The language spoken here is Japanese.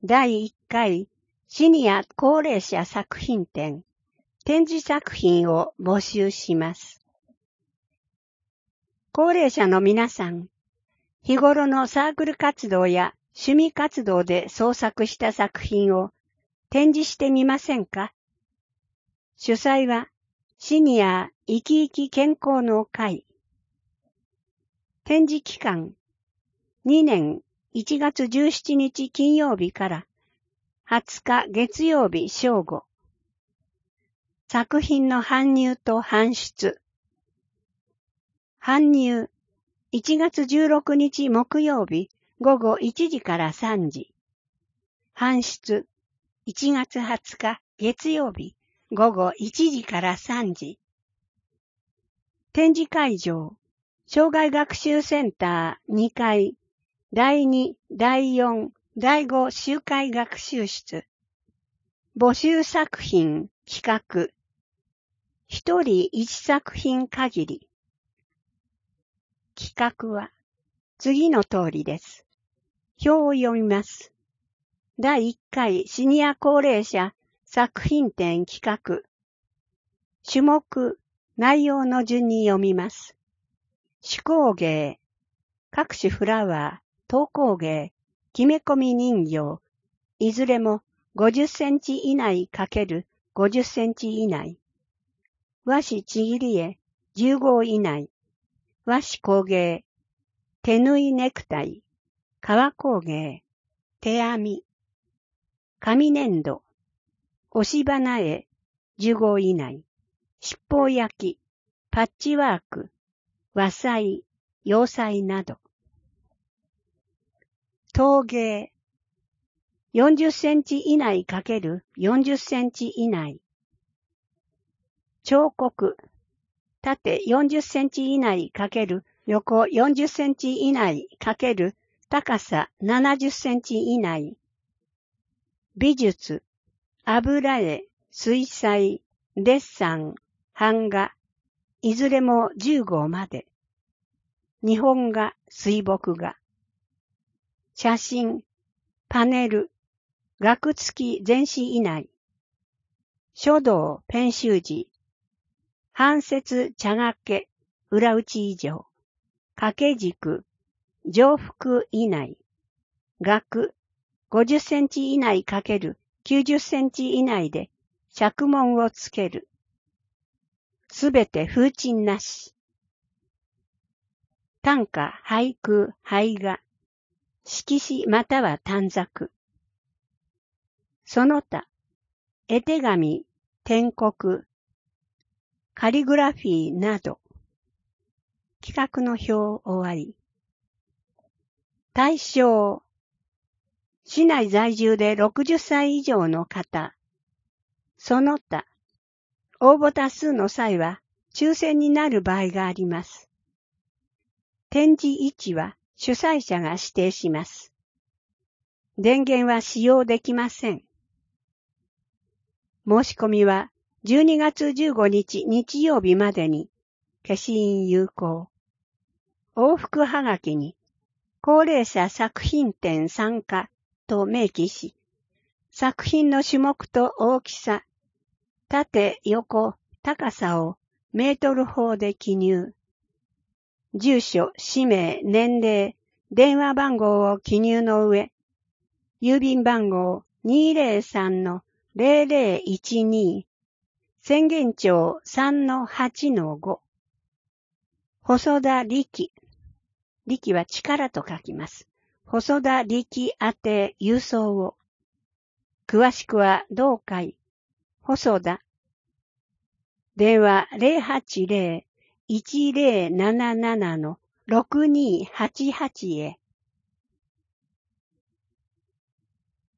第1回シニア高齢者作品展展示作品を募集します。高齢者の皆さん、日頃のサークル活動や趣味活動で創作した作品を展示してみませんか？主催はシニア生き生き健康の会。展示期間2年1月17日金曜日から20日月曜日正午。作品の搬入と搬出。搬入1月16日木曜日午後1時から3時。搬出1月20日月曜日午後1時から3時。展示会場、障害学習センター2階、第2、第4、第5集会学習室。募集作品企画。一人一作品限り。企画は次の通りです。表を読みます。第1回シニア高齢者作品展企画。種目、内容の順に読みます。手工芸、各種フラワー、陶工芸、木目込み人形、いずれも50センチ以内×50センチ以内。和紙ちぎり絵10号以内。和紙工芸、手縫いネクタイ、革工芸、手編み、紙粘土、押し花絵10号以内。七宝焼き、パッチワーク、和裁、洋裁など。陶芸、40センチ以内×40センチ以内。彫刻、縦40センチ以内×横40センチ以内×高さ70センチ以内。美術、油絵、水彩、デッサン、版画、いずれも10号まで。日本画、水墨画。写真、パネル、額付き全紙以内。書道、ペン習字。半節茶掛け、裏打ち以上。掛け軸、上腹以内。額、50センチ以内×90センチ以内で釈文をつける。すべて風鎮なし。短歌、俳句、俳画。色紙または短冊。その他、絵手紙、篆刻、カリグラフィーなど。企画の表終わり。対象。市内在住で60歳以上の方。その他、応募多数の際は抽選になる場合があります。展示位置は主催者が指定します。電源は使用できません。申し込みは12月15日日曜日までに消印有効。往復はがきに高齢者作品展参加と明記し、作品の種目と大きさ、縦、横、高さをメートル法で記入。住所、氏名、年齢、電話番号を記入の上、郵便番号 203-0012、宣言帳 3-8-5。細田力。力は力と書きます。細田力宛て郵送を。詳しくは同会。細田。電話 080-1077-6288 へ。